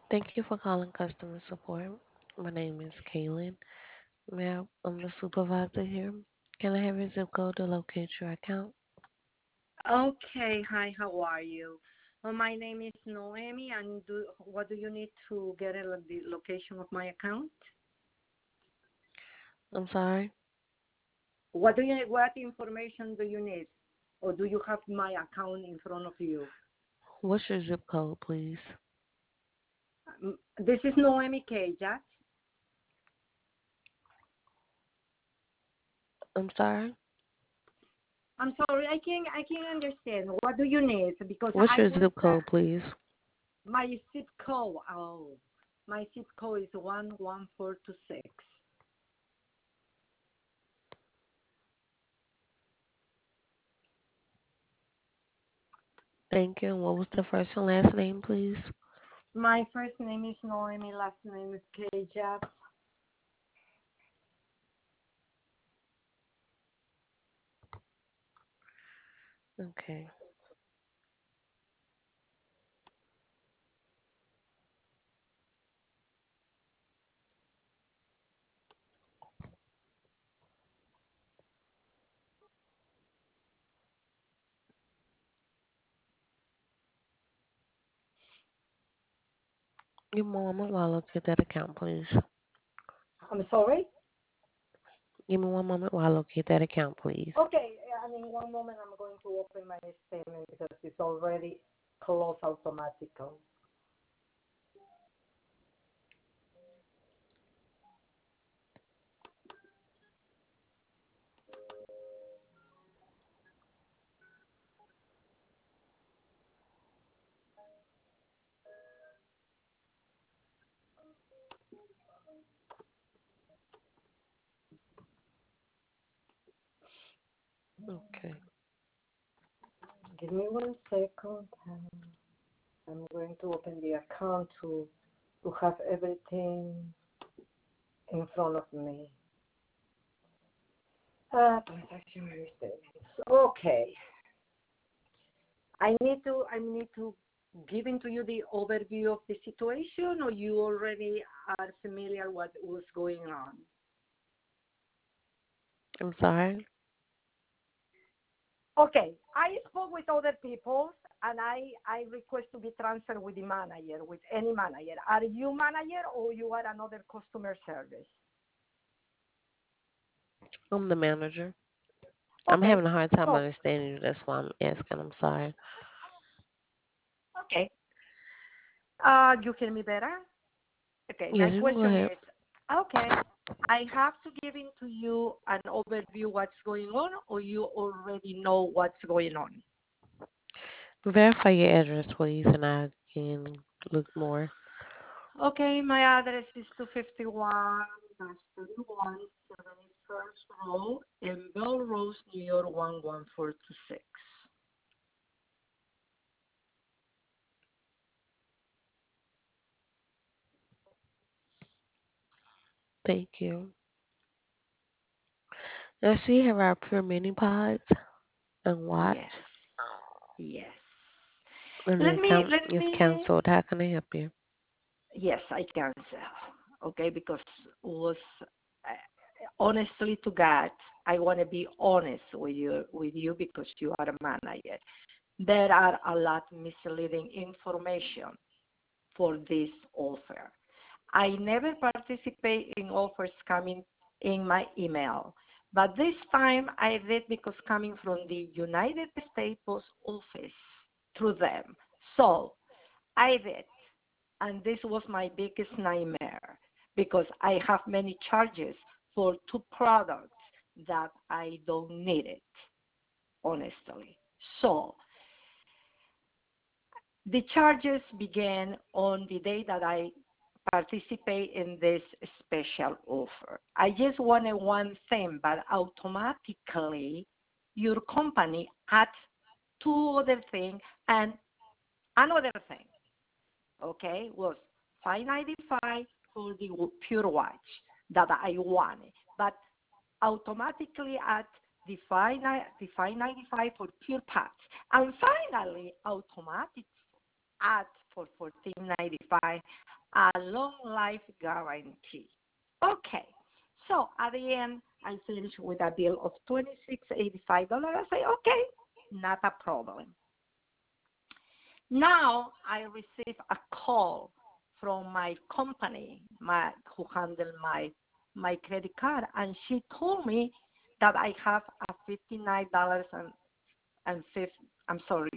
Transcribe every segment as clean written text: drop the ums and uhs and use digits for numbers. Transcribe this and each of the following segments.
Thank you for calling customer support. My name is Kaylin. I'm the supervisor here. Can I have your zip code to locate your account? Okay, hi, how are you? My name is Noemi, and what do you need to get the location of my account? I'm sorry. What information do you need? Or do you have my account in front of you? What's your zip code, please? This is Noemi Keja. I'm sorry. I'm sorry, I can't understand. What do you need? Because What's I your will zip code, please? my zip code. My zip code is 11426. Thank you. And what was the first and last name, please? My first name is Noemi, last name is Keja. Okay. Give me a moment while I locate that account, please. I'm sorry? Give me one moment while I locate that account, please. Okay, and in one moment I'm going to open my statement because it's already closed automatically. Okay. Give me 1 second. I'm going to open the account to have everything in front of me. Transaction statements. Okay. I need to give into you the overview of the situation, or you already are familiar what was going on. I'm sorry. Okay, I spoke with other people and I request to be transferred with the manager, with any manager. Are you manager or you are another customer service? I'm the manager. I'm Okay, having a hard time so, understanding you. That's why I'm asking. I'm sorry. okay. You hear me better? Okay, my Yes, you can go question ahead. is, okay, I have to give into you an overview what's going on or you already know what's going on? Verify your address, please, and I can look more. Okay, my address is 251 31 71st Road in Belrose, New York 11426. Thank you. Now, see here our pure mini pods and watch. Yes, yes. And the Let me, account let is me, canceled. How can I help you? yes, I cancel. Okay, because was uh, honestly to God, I want to be honest with you because you are a manager. There are a lot misleading information for this offer. I never participate in offers coming in my email, but this time I did because coming from the United States Post Office through them. So I did, and this was my biggest nightmare because I have many charges for two products that I don't need it, honestly. So the charges began on the day that I participate in this special offer. I just wanted one thing, but automatically your company adds two other things and another thing. Okay, was 595 for the Pure Watch that I wanted, but automatically add the 595 for Pure Pads, and finally automatic add for 1495 a long life guarantee. Okay, so at the end, I finished with a bill of $26.85. I say, okay, not a problem. Now I receive a call from my company, who handle my credit card, and she told me that I have a $59 and I'm sorry,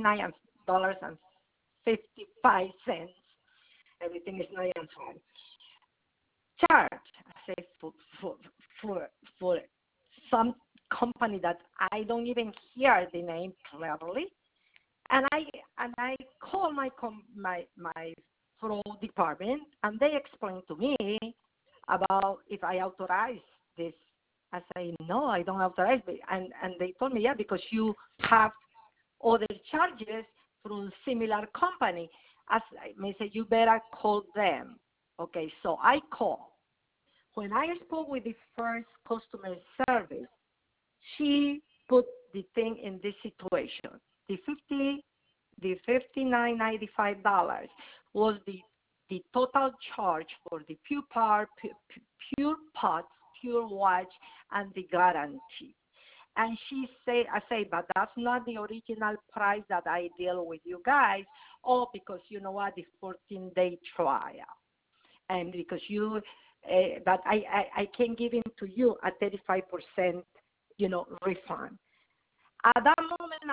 $59.55. Everything is nice and fine. Charge, I say, for for some company that I don't even hear the name clearly, and I call my fraud department, and they explain to me about if I authorize this. I say no, I don't authorize it, and they told me, yeah, because you have other charges from similar company. As I may say, you better call them. Okay, so I call. When I spoke with the first customer service, she put the thing in this situation. The $59.95 was the total charge for the pure pots, pure watch, and the guarantee. And she said, I say, but that's not the original price that I deal with you guys. Oh, because you know what, the 14-day trial. And because but I can give it to you at 35%, refund. At that moment,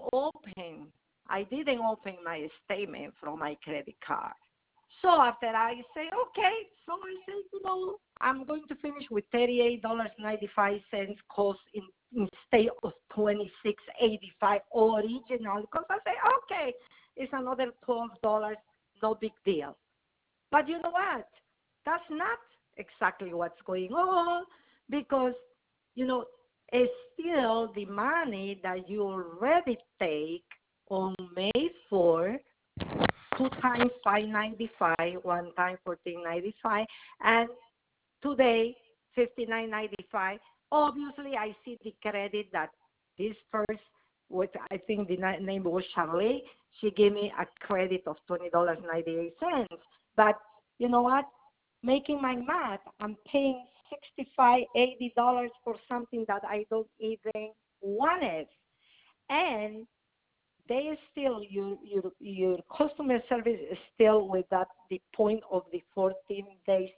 I didn't open my statement from my credit card. So after I say, okay, so I say, I'm going to finish with $38.95 cost instead of $26.85 original. Because I say, okay, it's another $12, no big deal. But you know what? That's not exactly what's going on because, it's still the money that you already take on May 4, two times 595, one time 1495, and today 5995. Obviously, I see the credit that this first, which I think the name was Charlie, she gave me a credit of $20.98. But you know what? Making my math, I'm paying $65, $80 for something that I don't even want it. And they still, your customer service is still with that, the point of the 14 days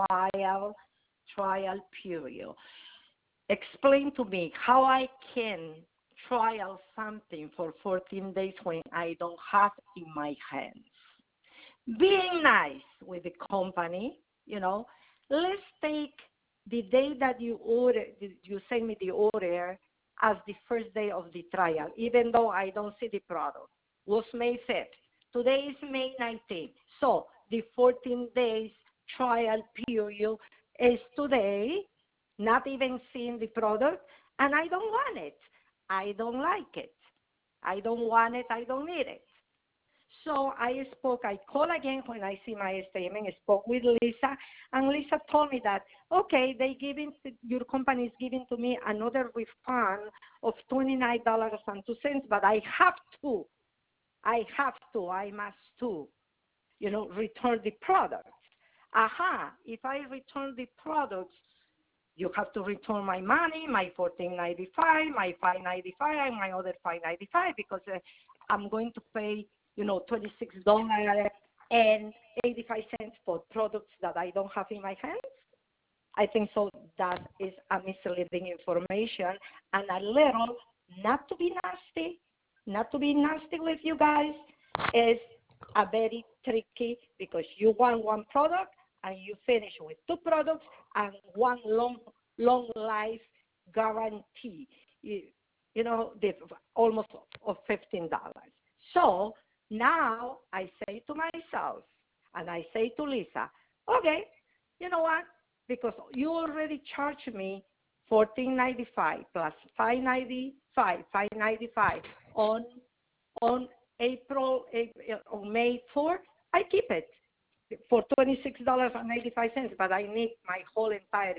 trial period. Explain to me how I can trial something for 14 days when I don't have in my hands. Being nice with the company, let's take the day that you send me the order as the first day of the trial, even though I don't see the product. Was May 5th. Today is May 19th. So the 14 days trial period is today, not even seeing the product, and I don't want it. I don't like it. I don't want it. I don't need it. So I called again when I see my statement, I spoke with Lisa, and Lisa told me that, okay, your company is giving to me another refund of $29.02, but I must return the products. If I return the products, you have to return my money, my $14.95, my $5.95, and my other $5.95 because I'm going to pay, $26.85 for products that I don't have in my hands. I think so that is a misleading information and a little, not to be nasty with you guys, is a very tricky because you want one product and you finish with two products and one long life guarantee, the almost of $15. So now I say to myself and I say to Lisa, okay, you know what? Because you already charged me $14.95 plus $5.95 on on May 4, I keep it for $26.95, but I need my whole entire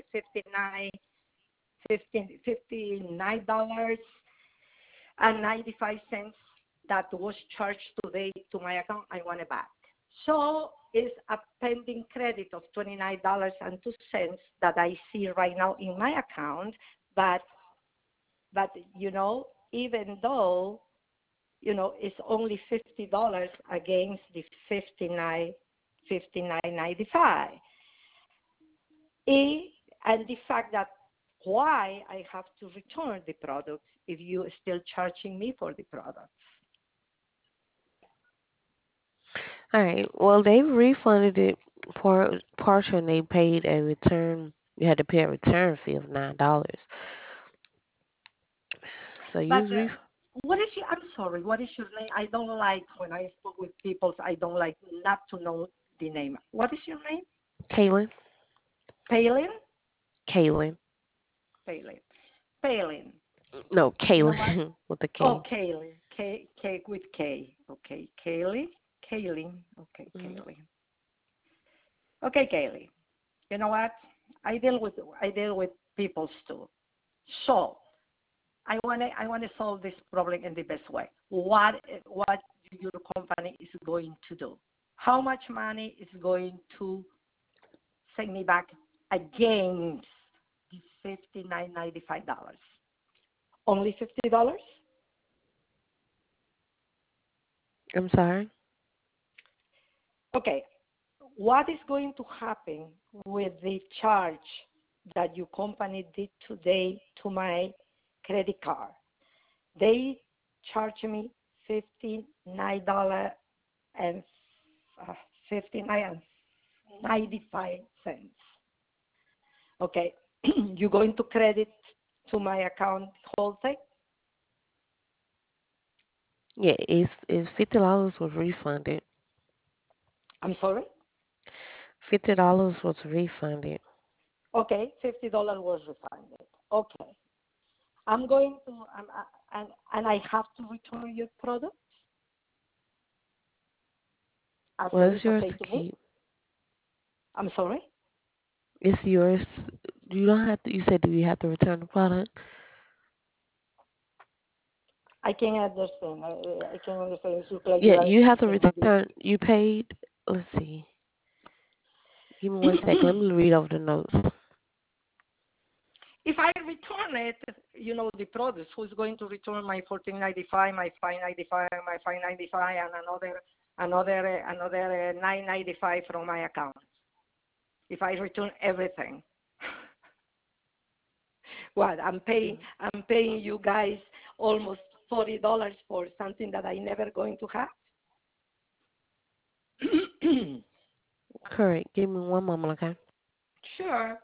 $59.95 that was charged today to my account. I want it back. So is a pending credit of $29.02 that I see right now in my account. But even though it's only $50 against the 59.95. And the fact that why I have to return the products if you still charging me for the products. All right. Well, they refunded it partial, and they paid a return. You had to pay a return fee of $9. So you But was what is your? I'm sorry. What is your name? I don't like when I spoke with people. I don't like not to know the name. What is your name? Kaylin. Palin. Kaylin. Palin. Palin. No, You know what? Kaylin with the Oh, K. Kaylin. K with K. Okay, Kaylee. Kaylin. Okay, Mhm. Kaylin. Okay, Kaylee. You know what? I deal with people too. So I wanna solve this problem in the best way. What your company is going to do? How much money is going to send me back against the $59.95? Only $50? I'm sorry. Okay. What is going to happen with the charge that your company did today to my credit card? They charge me $59 and 59.95 cents. Okay, you're going to credit to my account whole thing? Yeah, it's $50 was refunded. I'm sorry. $50 was refunded. Okay, $50 was refunded. Okay, I'm going to and I have to return your product Well, after it's it's yours okay to to me. keep. I'm sorry. It's yours. You don't have to. You said, do you have to return the product? I can understand. I can understand. It's look like Yeah, you are you have to saying this. return. You paid. Let's see. Give me 1 second. Let me read over the notes. If I return it, the product, who's going to return my 14.95, my 5.95, my 5.95, and another 9.95 from my account? If I return everything, what I'm paying you guys almost $40 for something that I never going to have. Correct. Give me one moment, okay? Sure.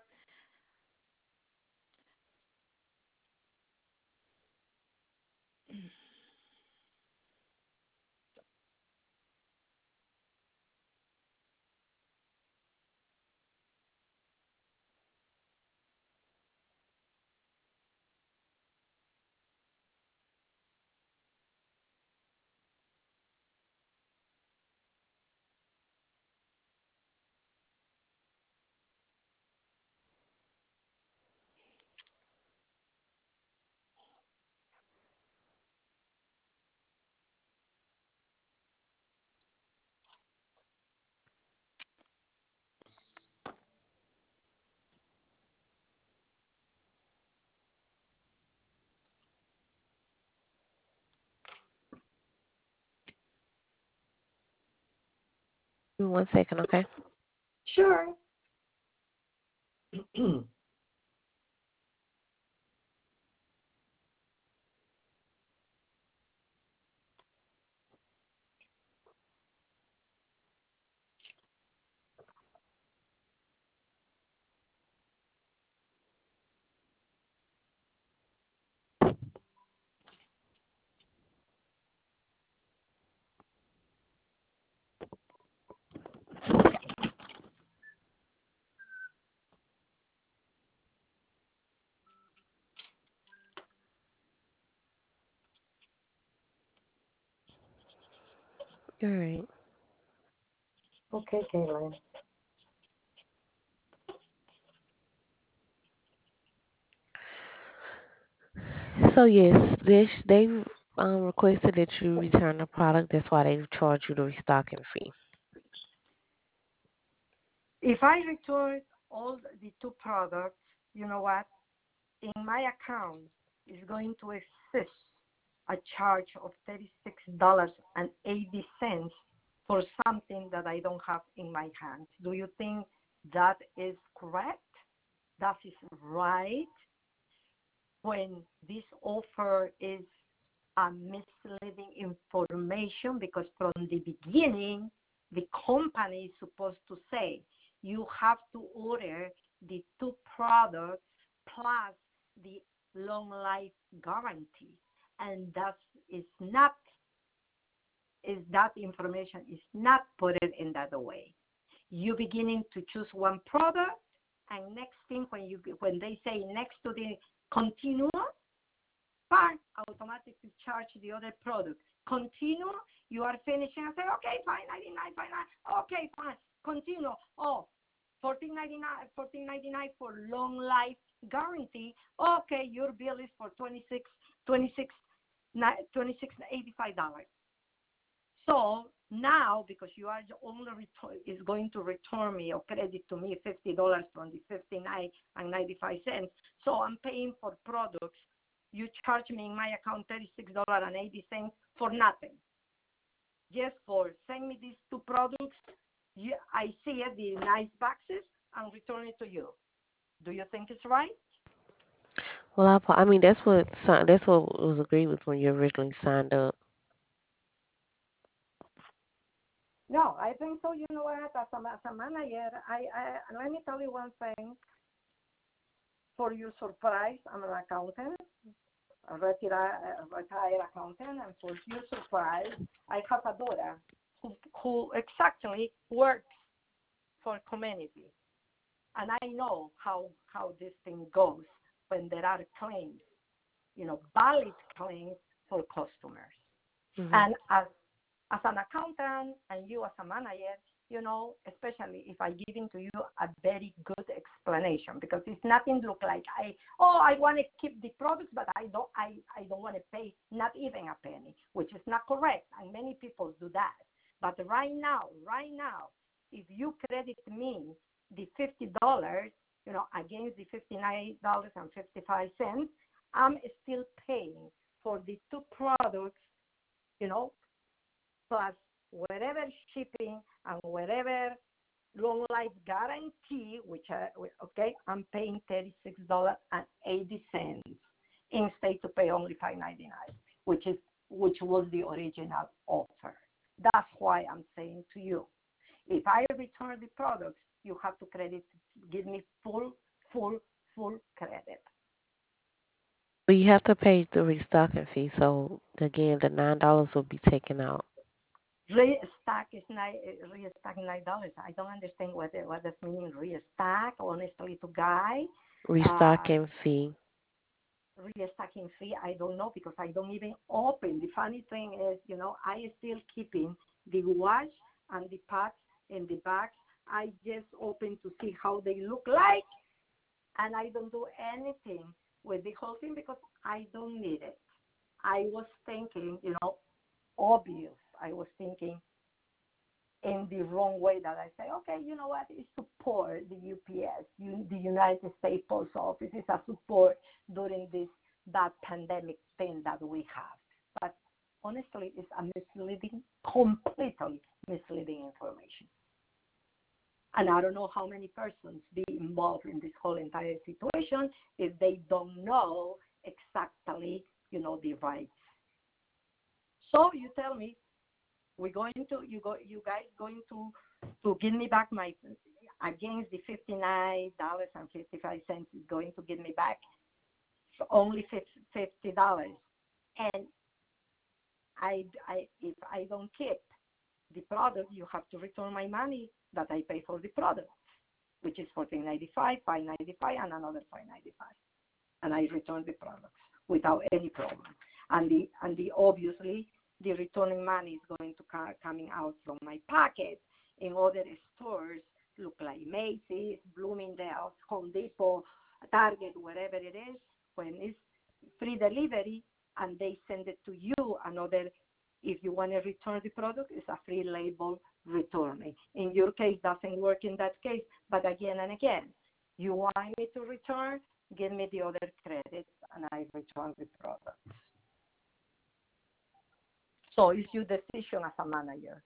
Give me 1 second, okay? Sure. All right. Okay, Caitlin. So yes, they requested that you return the product. That's why they charge you the restocking fee. If I return all the two products, you know what? In my account is going to exist a charge of $36.80 for something that I don't have in my hands. Do you think that is correct? That is right when this offer is a misleading information, because from the beginning, the company is supposed to say you have to order the two products plus the long life guarantee, and that is not that information is not put it in that way. You beginning to choose one product, and next thing when they say next to the continue, fine, automatically charge the other product. Continue, you are finishing and say, okay, fine, 99, fine, okay, fine, continue. Oh, 14.99 for long life guarantee. Okay, your bill is for $26.85. So now, because you are only is going to return me or credit to me $50 from the 59.95, so I'm paying for products. You charge me in my account $36.80 for nothing. Just for send me these two products. I see it, the nice boxes, and return it to you. Do you think it's right? Well, I mean, that's what was agreed with when you originally signed up. No, I think so. You know what? As a manager, let me tell you one thing. For your surprise, I'm an accountant, a retired accountant, and for your surprise, I have a daughter who exactly works for community. And I know how this thing goes when there are claims, valid claims for customers. Hmm. And as an accountant and you as a manager, especially if I give to you a very good explanation, because it's nothing look like I want to keep the products, but I don't want to pay not even a penny, which is not correct, and many people do that. But right now, if you credit me the $50, against the $59.55, I'm still paying for the two products, plus whatever shipping and whatever long life guarantee, I'm paying $36.80 instead to pay only $5.99, which was the original offer. That's why I'm saying to you, if I return the products, you have to give me full credit. But you have to pay the restocking fee. So again, the $9 will be taken out. Restock is restock $9. I don't understand what does mean restock. Honestly, to guy, uh, Restocking fee. restocking fee. I don't know because I don't even open. The funny thing is, I still keeping the watch and the parts in the bags. I just open to see how they look like, and I don't do anything with the whole thing because I don't need it. I was thinking, obvious. I was thinking in the wrong way that I say, okay, you know what? It's support the UPS, the United States Post Office is a support during that pandemic thing that we have. But honestly, it's a completely misleading information. And I don't know how many persons be involved in this whole entire situation if they don't know exactly, the rights. So you tell me, you guys going to give me back my against the $59.55 is going to give me back only $50, and if I don't keep the product, you have to return my money that I pay for the product, which is $14.95, $5.95, and another $5.95, and I return the products without any problem. And the obviously the returning money is going to coming out from my pocket. In other stores, look like Macy's, Bloomingdale's, Home Depot, Target, wherever it is, when it's free delivery and they send it to you another If you want to return the product, it's a free label returning. In your case, doesn't work in that case, but again and again, you want me to return, give me the other credits, and I return the product. So it's your decision as a manager.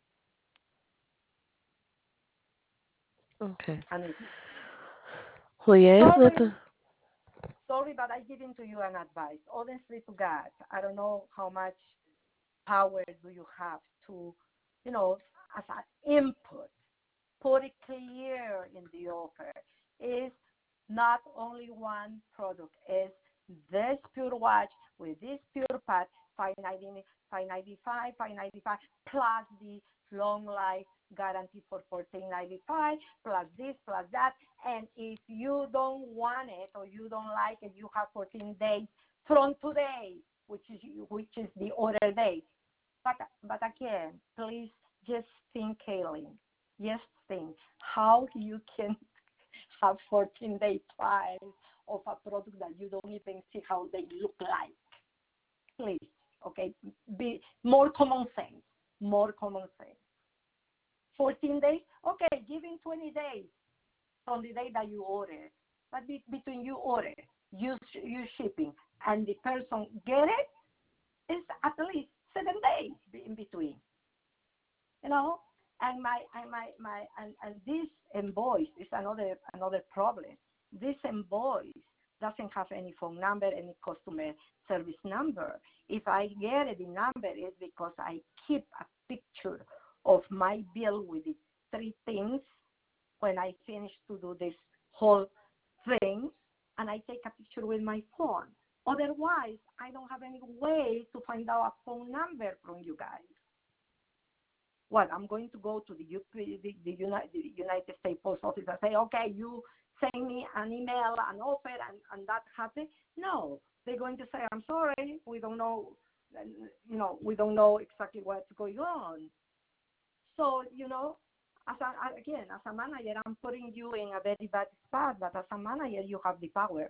Okay. And Well, yeah, it's sorry, nothing. sorry, but I give to you an advice. Honestly to God, I don't know how much power do you have to, as an input, put it clear in the offer. Is not only one product. Is this pure watch with this pure pad, 595, 595 plus the long life guarantee for 1495 plus this plus that. And if you don't want it or you don't like it, you have 14 days from today, which is the order date. But again, please just think, Kaylin. Just think how you can have 14-day trials of a product that you don't even see how they look like. Please, okay? Be more common sense. More common sense. 14 days? Okay, give him 20 days from the day that you order. But between you order, you shipping, and the person get it, it's at least 7 days in between. You know, and this invoice is another problem. This invoice doesn't have any phone number, any customer service number. If I get the number, it's because I keep a picture of my bill with the three things when I finish to do this whole thing, and I take a picture with my phone. Otherwise, I don't have any way to find out a phone number from you guys. What, I'm going to go to the United States Post Office and say, okay, you send me an email, an offer, and that happens? No, they're going to say, I'm sorry, we don't know, we don't know exactly what's going on. So, as a manager, I'm putting you in a very bad spot, but as a manager, you have the power.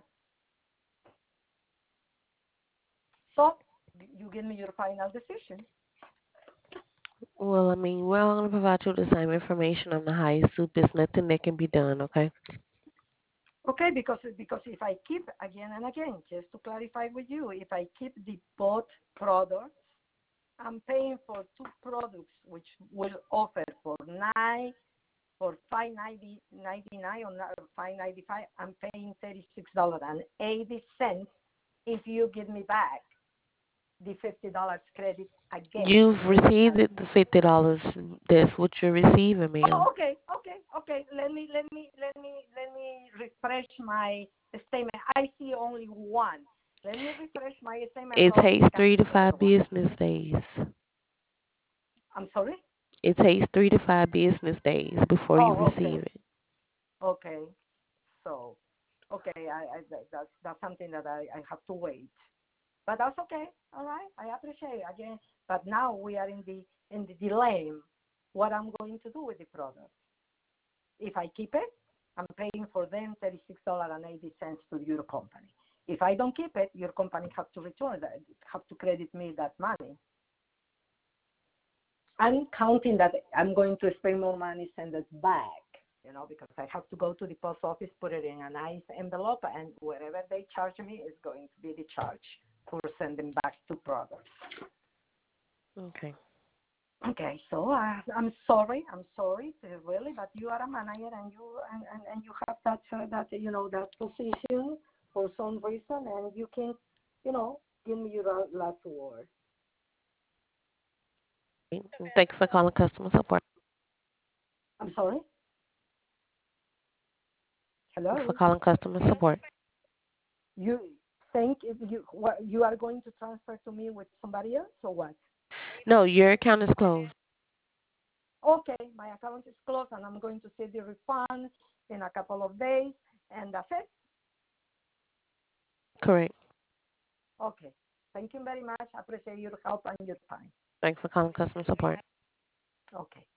So, you give me your final decision. Well, I mean, we're all going to provide you the same information on the highest soup. There's nothing that can be done, okay? Okay, because if I keep again and again, just to clarify with you, if I keep the both products, I'm paying for two products which will offer for $5.99 or $5.95. I'm paying $36.80 if you give me back the $50 credit again. You've received the $50. That's what you're receiving, Oh, ma'am. okay. Let me refresh my statement. I see only one. Let me refresh my statement. It Probably takes can three be to the other five one. business days. I'm sorry. It takes 3 to 5 business days before you Oh, receive it. okay. So, okay, that's something that I have to wait. But that's okay. All right, I appreciate it again. But now we are in the dilemma. What I'm going to do with the product? If I keep it, I'm paying for them $36.80 to your company. If I don't keep it, your company have to return that, have to credit me that money. I'm counting that I'm going to spend more money, send it back, because I have to go to the post office, put it in a nice envelope, and whatever they charge me is going to be the charge for sending back two products. Okay. Okay, so I'm sorry, really, but you are a manager and you have that position for some reason, and you can, give me your last word. Thank you for calling customer support. I'm sorry. Thank you for Hello. calling customer support. You think if you are going to transfer to me with somebody else or what? No, your account is closed. Okay, my account is closed and I'm going to see the refund in a couple of days, and that's it. Correct. Okay. Thank you very much. I appreciate your help and your time. Thanks for calling customer support. Okay.